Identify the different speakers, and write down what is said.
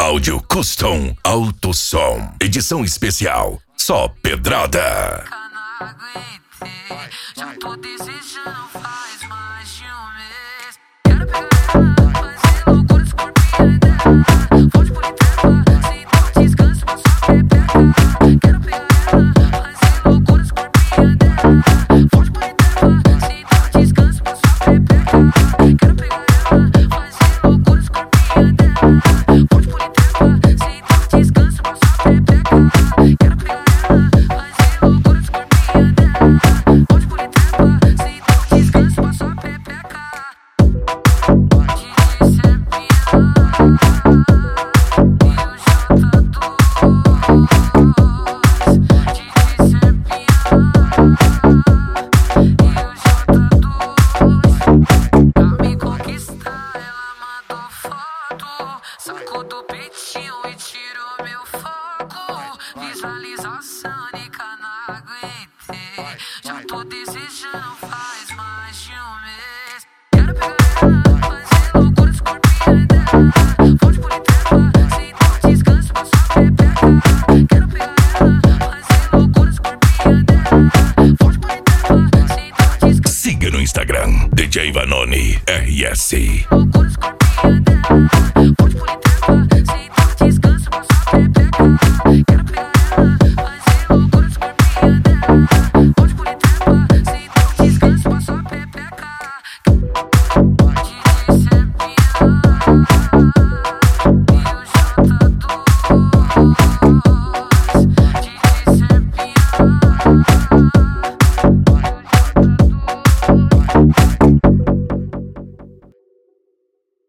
Speaker 1: Áudio Custom Alto Som. Edição especial. Só pedrada.
Speaker 2: Já tô desejando faz mais de um mês. Quero pegar, fazer loucura, escorpião dela. Forte por inteira, sem dar descanso, mas só pepeca. Quero pegar, fazer loucura, escorpião dela. Forte por inteira, sem dar descanso, mas só pepeca. Quero pegar, fazer loucura, escorpião dela. Forte por inteira, sem dar descanso, mas só pepeca. Quero pegar, fazer loucura, escorpião dela. Forte por inteira, sem dar descanso, mas só pepeca. Saco do peitinho e tirou meu foco. Visualização, nica, não aguentei. Já tô desejando faz mais de um mês. Quero pegar, fazer loucura, escorpião dela. Forte por inteira, sem dar descanso, mas só pepeca. Quero pegar, fazer loucura, escorpião dela. Forte por inteira, sem dar descanso.
Speaker 1: Siga no Instagram DJ Vanoni RS.
Speaker 2: Loucura, escorpião dela.